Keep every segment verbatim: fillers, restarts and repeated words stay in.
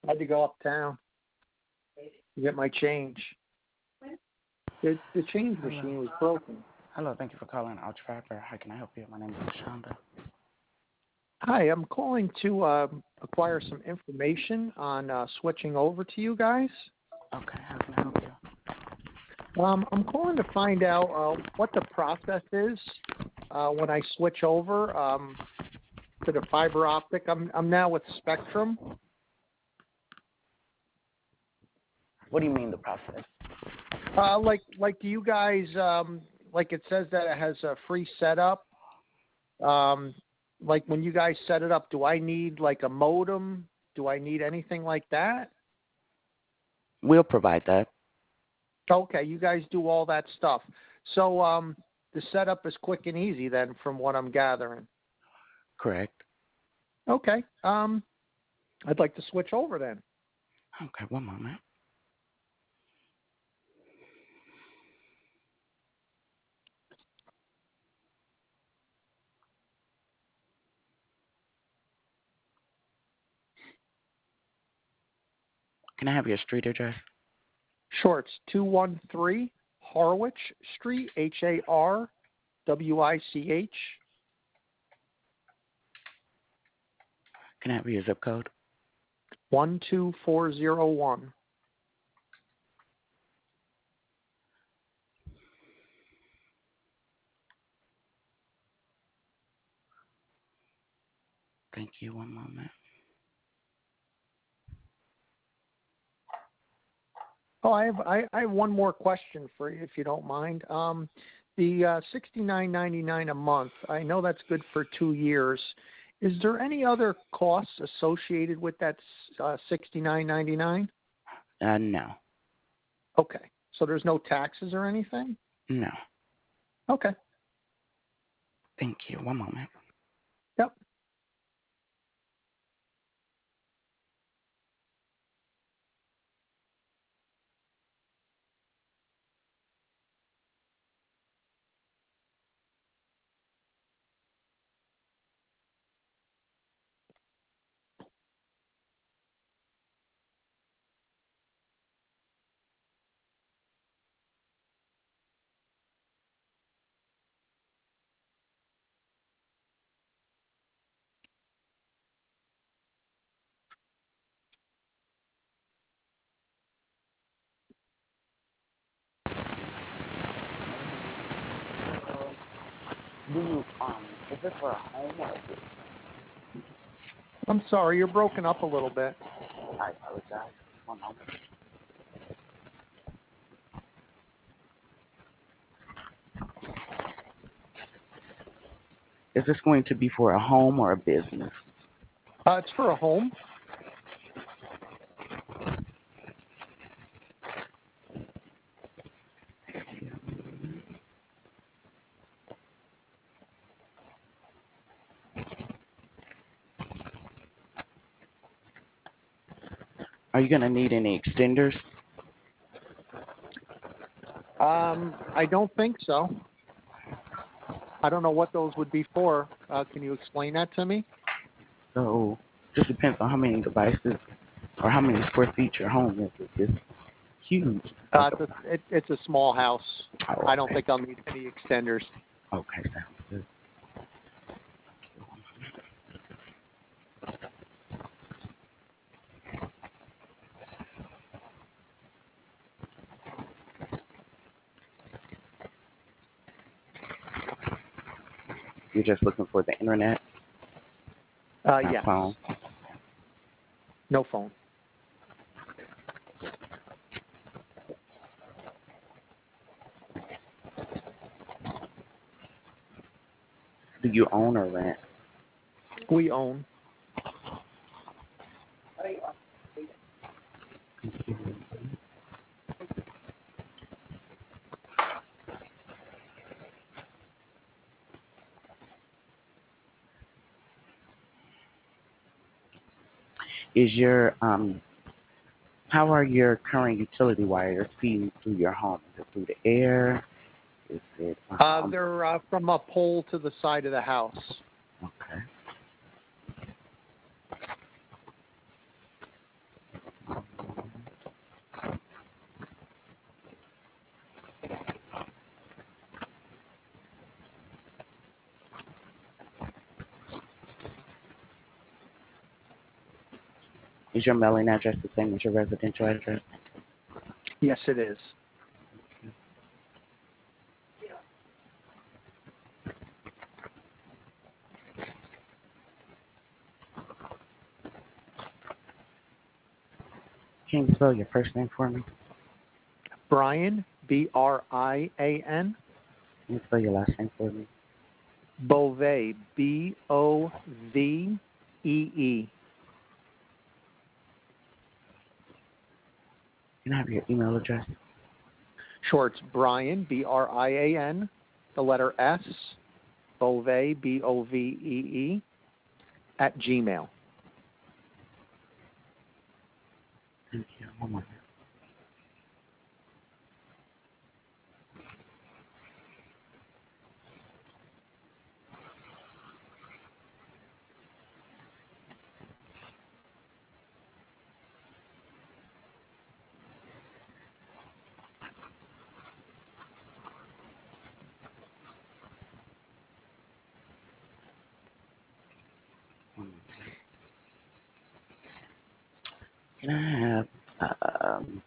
I had to go uptown to get my change. The, the change Hello. machine was broken. Hello, thank you for calling Ultrafiber. How can I help you? My name is Shonda. Hi, I'm calling to uh, acquire some information on uh, switching over to you guys. Okay, how can I help you? Um, I'm calling to find out uh, what the process is uh, when I switch over um, to the fiber optic. I'm I'm now with Spectrum. What do you mean the process? Uh, like like do you guys um, like it says that it has a free setup. Um, like when you guys set it up, do I need like a modem? Do I need anything like that? We'll provide that. Okay, you guys do all that stuff. So um, the setup is quick and easy then, from what I'm gathering. Correct. Okay. Um, I'd like to switch over then. Okay, one moment. Can I have your street address? Sure, it's two one three Harwich Street, H A R W I C H. Can I have your zip code? one two four zero one. Thank you, one moment. Oh, I have I, I have one more question for you, if you don't mind. Um, the uh, sixty-nine ninety-nine a month. I know that's good for two years. Is there any other costs associated with that uh, sixty-nine ninety-nine? Uh, no. Okay, so there's no taxes or anything? No. Okay. Thank you, one moment. Yep. Do you, um, is this for a home or a business? I'm sorry, you're broken up a little bit. I apologize. One moment. Is this going to be for a home or a business? Uh, it's for a home. Are you going to need any extenders? Um, I don't think so. I don't know what those would be for. Uh, can you explain that to me? So, just depends on how many devices or how many square feet your home is. It's just huge. Uh, it's, a, it, it's a small house. Oh, I don't okay. think I'll need any extenders. Okay, sounds good. You're just looking for the internet, Uh, not yes. phone. No phone. Do you own or rent? We own. Is your um how are your current utility wires feeding through your home? Is it through the air? Is it Uh, um they're uh, from a pole to the side of the house. okay. Is your mailing address the same as your residential address? Yes, it is. Can you spell your first name for me? Brian, B R I A N. Can you spell your last name for me? Bove, B O V E E. Can I have your email address? Sure, it's Brian, B R I A N, the letter S, Bove, B O V E E, at Gmail. Thank you. One moment. Can I have um,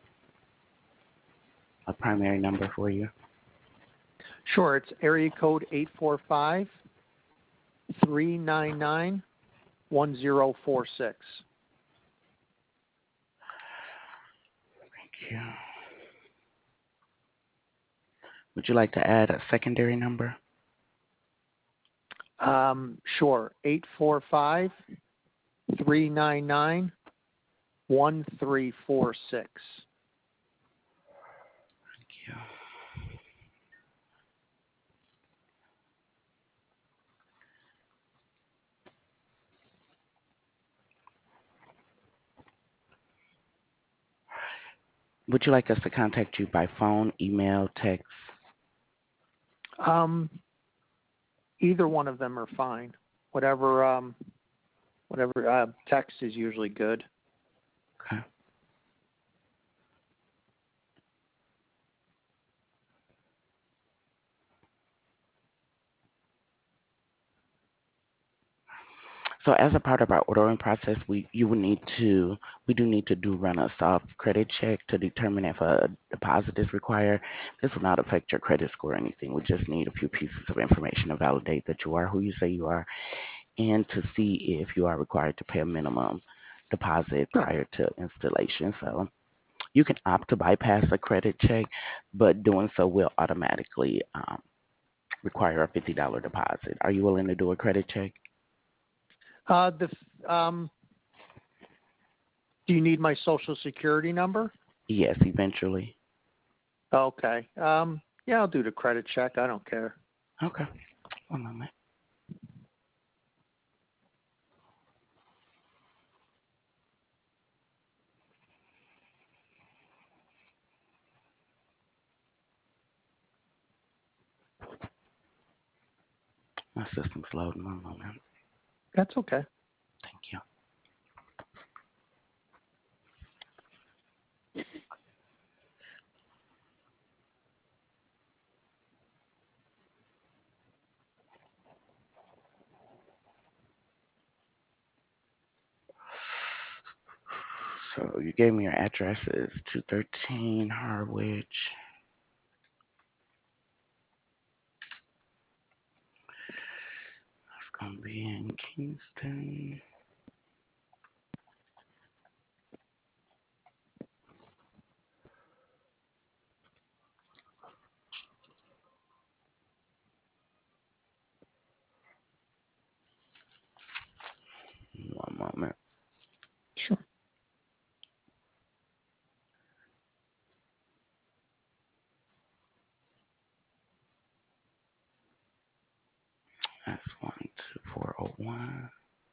a primary number for you? Sure, it's area code eight four five, three nine nine, one zero four six. Thank you. Would you like to add a secondary number? Um, sure, eight four five, three nine nine, one three four six. Thank you. Would you like us to contact you by phone, email, text? Um, either one of them are fine. Whatever, um, whatever uh, text is usually good. Okay. So as a part of our ordering process, we you would need to we do need to do run a soft credit check to determine if a deposit is required. This will not affect your credit score or anything. We just need a few pieces of information to validate that you are who you say you are, and to see if you are required to pay a minimum deposit Sure. prior to installation. So you can opt to bypass a credit check, but doing so will automatically um, require a fifty dollars deposit. Are you willing to do a credit check? Uh, the um, do you need my social security number? Yes, eventually. Okay. Um, yeah, I'll do the credit check. I don't care. Okay. One moment. My system's loading. One moment. That's okay. Thank you. So you gave me your address is two thirteen Harwich. It's going to be in Kingston. One moment. Sure. That's one two four oh one.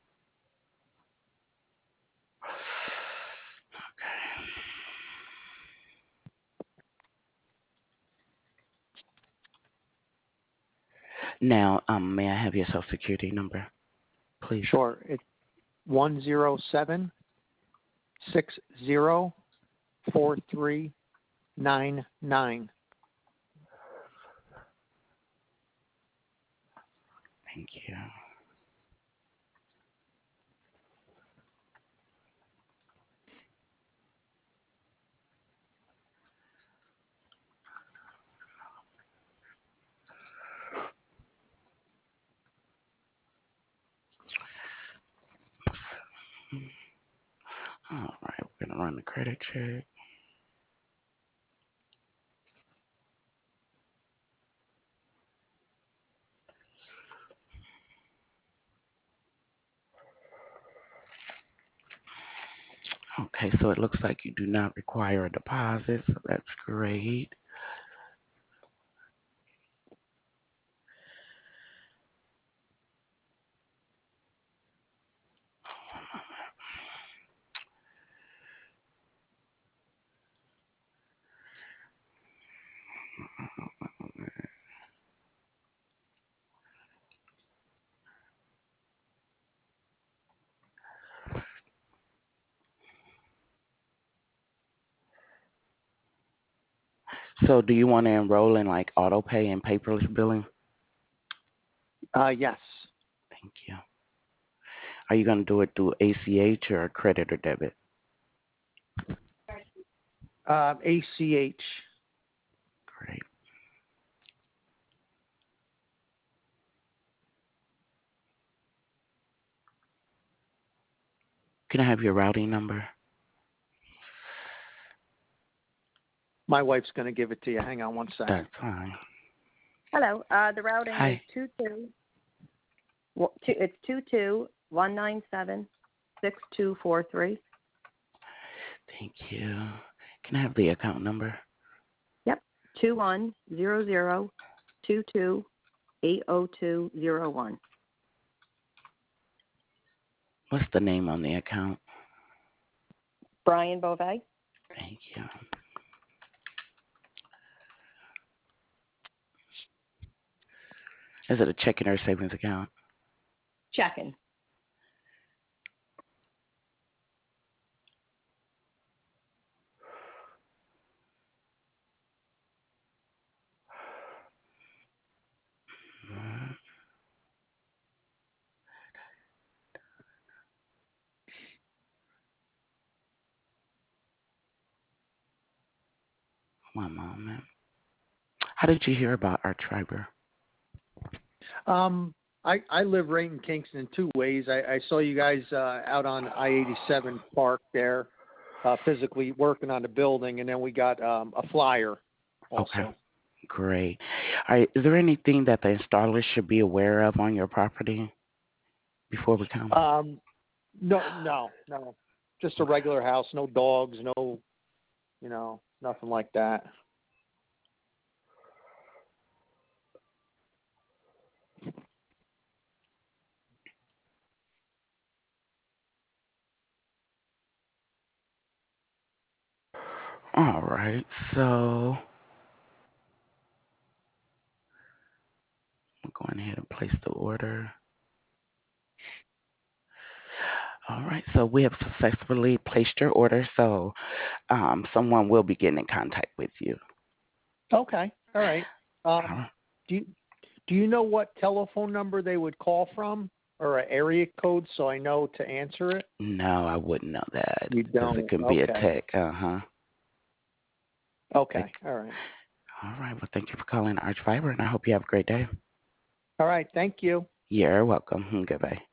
Okay. Now, um, may I have your social security number, please? Sure. It's one zero seven six zero four three nine nine. Thank you. All right, we're going to run the credit check. Okay, so it looks like you do not require a deposit, so that's great. So do you want to enroll in like auto pay and paperless billing? Uh, yes. Thank you. Are you going to do it through A C H or credit or debit? Uh, A C H. Great. Can I have your routing number? My wife's going to give it to you. Hang on one second. That's fine. Hello. Uh, the routing Hi. is two two. Well, two, it's two two one nine seven six two four three. Thank you. Can I have the account number? Yep. Two one zero zero two two eight zero two zero one. What's the name on the account? Brian Beauvais. Thank you. Is it a checking or savings account? Checking. Mm, One moment. How did you hear about Arch Fiber? Um, I, I live right in Kingston two ways. I, I saw you guys uh, out on I eighty-seven Park there, uh, physically working on the building, and then we got um, a flyer also. Okay. Great. All right. Is there anything that the installers should be aware of on your property before we come? Um, no, no, no. Just a regular house. No dogs. No, you know, nothing like that. All right. So I'm going ahead and place the order. All right. So we have successfully placed your order. So um, someone will be getting in contact with you. Okay. All right. Um, Uh, do you, do you know what telephone number they would call from, or an area code, so I know to answer it? no, I wouldn't know that. You 'Cause don't. it can be a Okay. tech. Uh huh. Okay. All right. All right. Well, thank you for calling Arch Fiber, and I hope you have a great day. All right. Thank you. You're welcome. Goodbye.